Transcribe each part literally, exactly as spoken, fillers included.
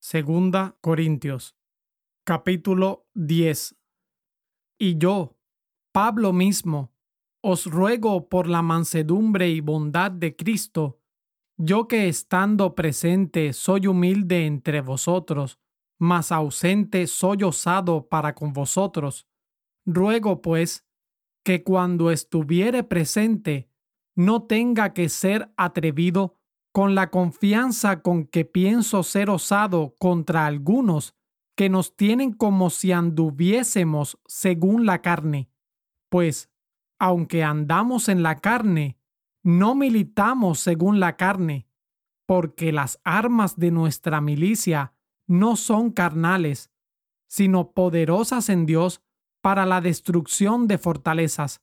Segunda Corintios, capítulo diez. Y yo, Pablo mismo, os ruego por la mansedumbre y bondad de Cristo, yo que estando presente soy humilde entre vosotros, mas ausente soy osado para con vosotros. Ruego, pues, que cuando estuviere presente, no tenga que ser atrevido con la confianza con que pienso ser osado contra algunos que nos tienen como si anduviésemos según la carne. Pues, aunque andamos en la carne, no militamos según la carne, porque las armas de nuestra milicia no son carnales, sino poderosas en Dios para la destrucción de fortalezas,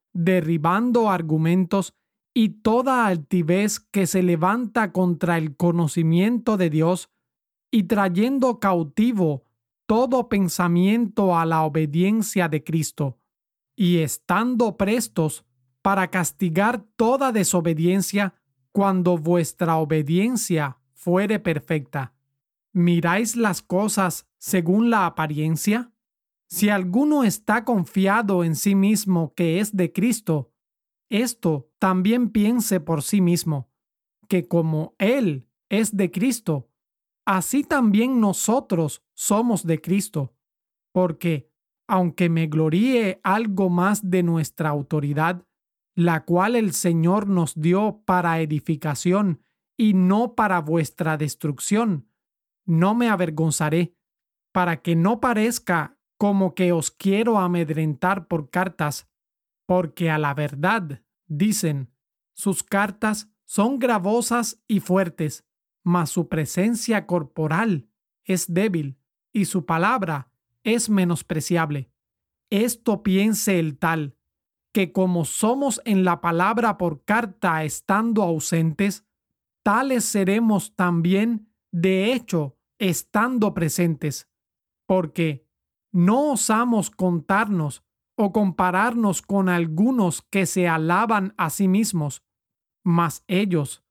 derribando argumentos y toda altivez que se levanta contra el conocimiento de Dios, y trayendo cautivo todo pensamiento a la obediencia de Cristo, y estando prestos para castigar toda desobediencia cuando vuestra obediencia fuere perfecta. ¿Miráis las cosas según la apariencia? Si alguno está confiado en sí mismo que es de Cristo, esto también piense por sí mismo, que como Él es de Cristo, así también nosotros somos de Cristo. Porque, aunque me gloríe algo más de nuestra autoridad, la cual el Señor nos dio para edificación y no para vuestra destrucción, no me avergonzaré, para que no parezca como que os quiero amedrentar por cartas, porque a la verdad, dicen, sus cartas son gravosas y fuertes, mas su presencia corporal es débil y su palabra es menospreciable. Esto piense el tal, que como somos en la palabra por carta estando ausentes, tales seremos también de hecho estando presentes, porque no osamos contarnos o compararnos con algunos que se alaban a sí mismos, mas ellos,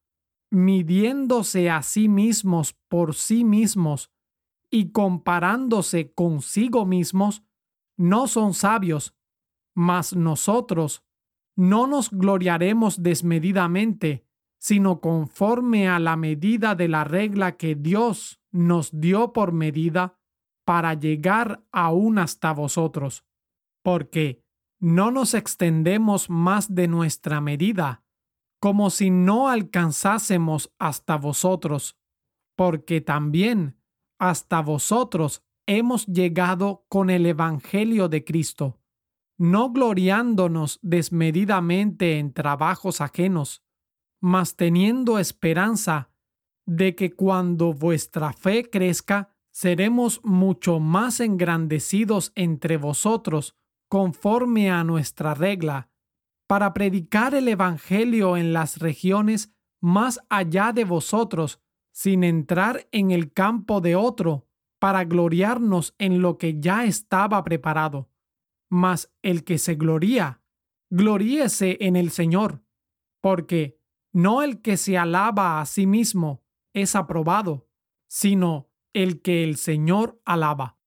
midiéndose a sí mismos por sí mismos y comparándose consigo mismos, no son sabios, mas nosotros no nos gloriaremos desmedidamente, sino conforme a la medida de la regla que Dios nos dio por medida para llegar aún hasta vosotros. Porque no nos extendemos más de nuestra medida, como si no alcanzásemos hasta vosotros, porque también hasta vosotros hemos llegado con el Evangelio de Cristo, no gloriándonos desmedidamente en trabajos ajenos, mas teniendo esperanza de que cuando vuestra fe crezca, seremos mucho más engrandecidos entre vosotros conforme a nuestra regla, para predicar el Evangelio en las regiones más allá de vosotros, sin entrar en el campo de otro, para gloriarnos en lo que ya estaba preparado. Mas el que se gloría, gloríese en el Señor, porque no el que se alaba a sí mismo es aprobado, sino el que el Señor alaba.